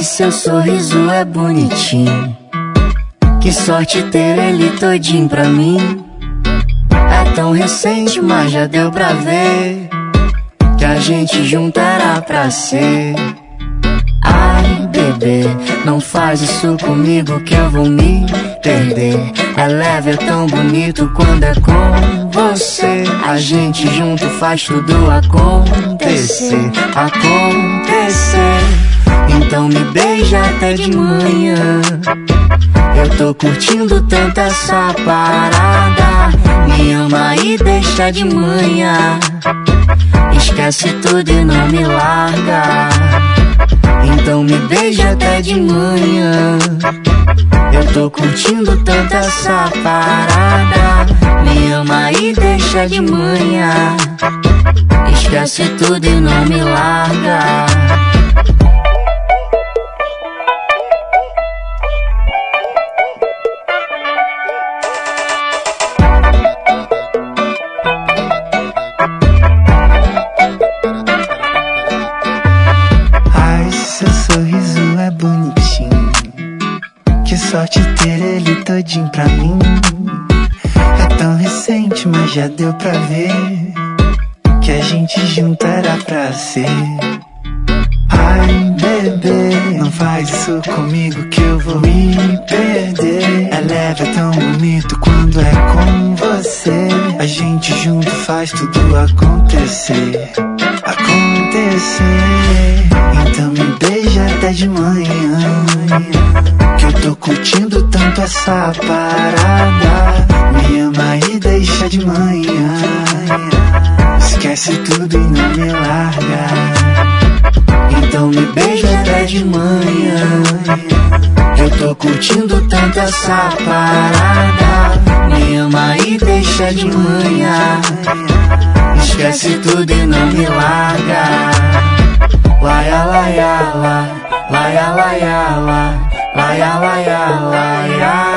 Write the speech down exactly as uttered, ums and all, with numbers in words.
que seu sorriso é bonitinho. Que sorte ter ele todinho pra mim. É tão recente, mas já deu pra ver que a gente junto era pra ser. Ai, bebê, não faz isso comigo que eu vou me perder. É leve, é tão bonito quando é com você. A gente junto faz tudo acontecer, acontecer. Então me beija até de manhã. Eu tô curtindo tanto essa parada. Me ama e deixa de manhã. Esquece tudo e não me larga. Então me beija até de manhã. Eu tô curtindo tanto essa parada. Me ama e deixa de manhã. Esquece tudo e não me larga. Seu sorriso é bonitinho. Que sorte ter ele todinho pra mim. É tão recente, mas já deu pra ver que a gente junto era pra ser. Ai, bebê, não faz isso comigo que eu vou me perder. É leve, é tão bonito quando é com você. A gente junto faz tudo acontecer, acontecer. Então me beija até de manhã, que eu tô curtindo tanto essa parada. Me ama e deixa de manhã. Esquece tudo e não me larga. Então me beija até de manhã. Eu tô curtindo tanto essa parada. Me ama e deixa de manhã. Esquece tudo e não me larga. Laia, laia, la, laia, laia, la, laia, laia, laia.